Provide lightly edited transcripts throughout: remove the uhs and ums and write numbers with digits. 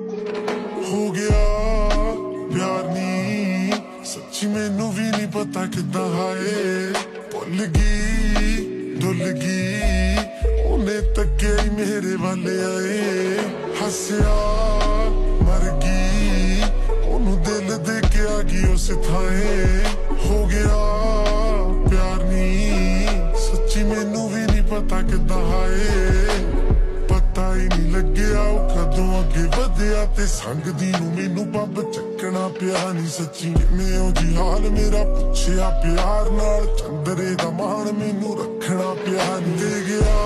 हो गया प्यार नी सच्ची मैनू भी नहीं पता किदा हाए भुल गई धुल गई उन्हें तके ही मेरे वाले आए हसया मर गई ओनू दिल दे के आ गई उस थाए हो गया प्यार नी सच्ची मैनू भी नहीं पता किदा हाए पता ही नहीं लग्या कदों अगे वधिया ते संग दी नू मैनू पब चकना पिया नी सच्ची किवें ओ जी हाल मेरा पुछया प्यार नाल चंदरे दा मान मैनू रखना पिया नी दे गया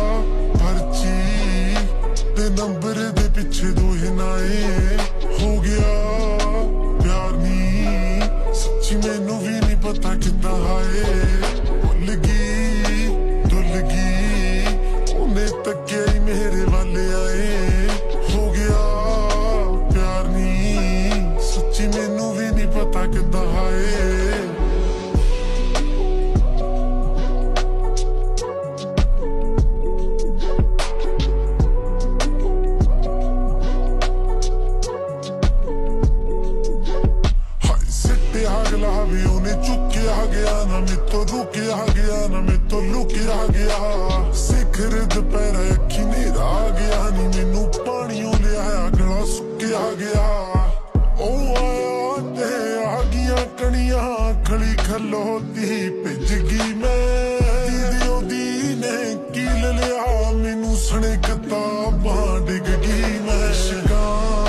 पर्ची ते नंबर दे पिछे दोहे नाए हो गया प्यार नी सच्ची मैनू भी नहीं पता किदा हाए भुल गई धुल गई उन्हें तके ही मेरे वाले आए हो गया प्यार नी सच्ची मैनू भी नहीं पता किदा हाए भी उन्हें चुकिया गया ना मैं तो रुकिया गया ना मैं तो लुकिया गया सिखर दोपहर अखी नेरा गया नी मैनू पानियों लिया गला सुकिया गया ओ आया ते आ गया कणियां खली खलोती भिज गई मैं दीदी ओदी ने कील लिया मैनू सने किताबां डिग गई मैं शिका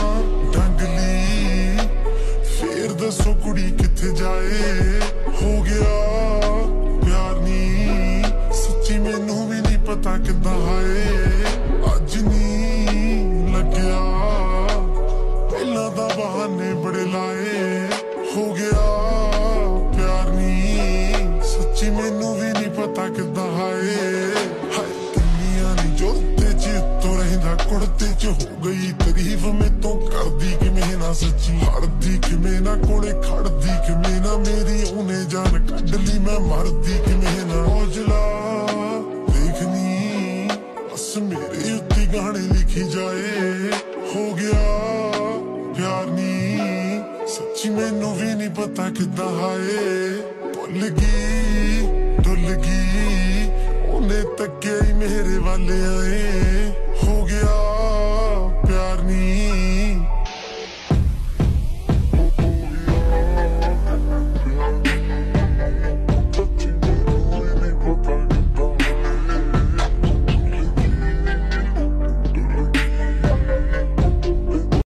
डंगली फिर दसो कुड़ी किथे जाए हो गया प्यार नी सच्ची मैनू भी नहीं पता किदा हाए अज नी लग्या पहला दा बहाने बड़े लाए हो गया प्यार नी सच्ची मैनू भी नहीं पता किदा हाए हाय दुनिया नी जोते च तो रहिंदा कुड़ते च हो गई तारीफ में तो करदी किवें ना सच्ची हड़दी किवें ना कोले खड़दी किवें ना मेरी उन्हें जान कढ ली मैं मरदी किवें ना औजला देखनी बस मेरे उत्ते गाने लिखी जाए हो गया प्यार नी सच्ची मैनू भी नहीं पता किदा हाए भुल गई धुल गई उन्हें तके ही मेरे वाले आए